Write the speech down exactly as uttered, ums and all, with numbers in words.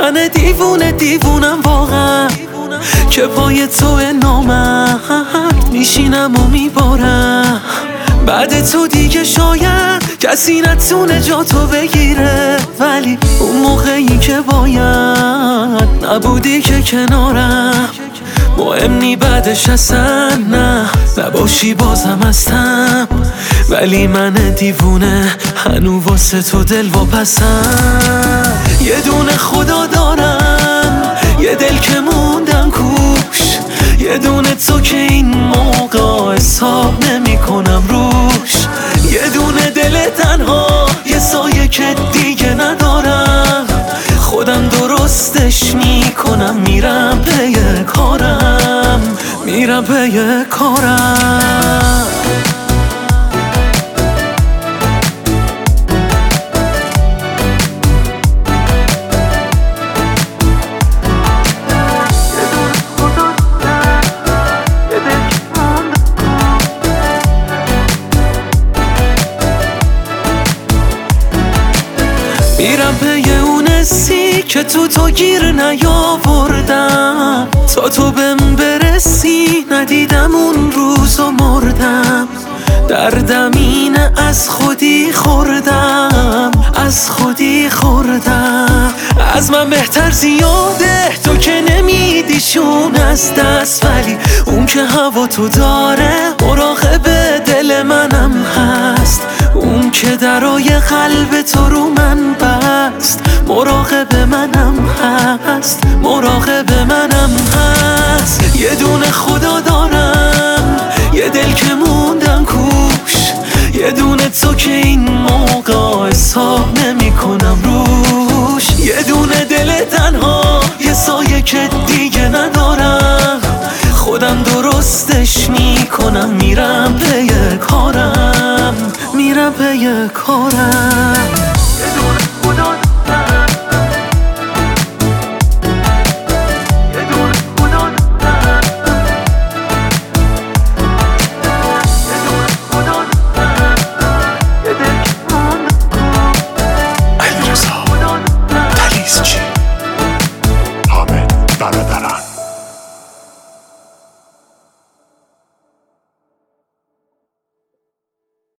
من دیوونه دیوونم واقعا که پای تو نامرد میشینم و میبارم. بعد تو دیگه شاید کسی نتونه جا تو بگیره، ولی اون موقعی که باید نبودی که کنارم. مهم نی بعدش اصلا نه نباشی بازم هستم، ولی من دیوونه هنو واسه تو دل واپسم. یه دونه خدا دارم، یه دل که موندم کوش، یه دونه تو که این موقع حساب نمی کنم روش. یه دونه دل تنها، یه سایه که دیگه ندارم، خودم درستش میکنم، میرم پی کارم، میرم پی کارم. میرم پی اون حسی که تو تو گیر نیاوردم، تا تو بهم برسی ندیدم اون روز و مردم. دردم اینه از خودی خوردم، از خودی خوردم. از من بهتر زیاده تو که نمیدیشون از دست، ولی اون که هوا تو داره مراقب دل منم هست. اون که درای قلب تو رو من بست، مراقب منم هست، مراقب منم هست. یه دونه خدا دارم، یه دل که موندم کوش، یه دونه تو که این موقع حساب نمی کنم روش. یه دونه دل تنها، یه سایه که دیگه ندارم، خودم درستش میکنم، میرم پی کارم، میرم پی کارم. یه دونه خدا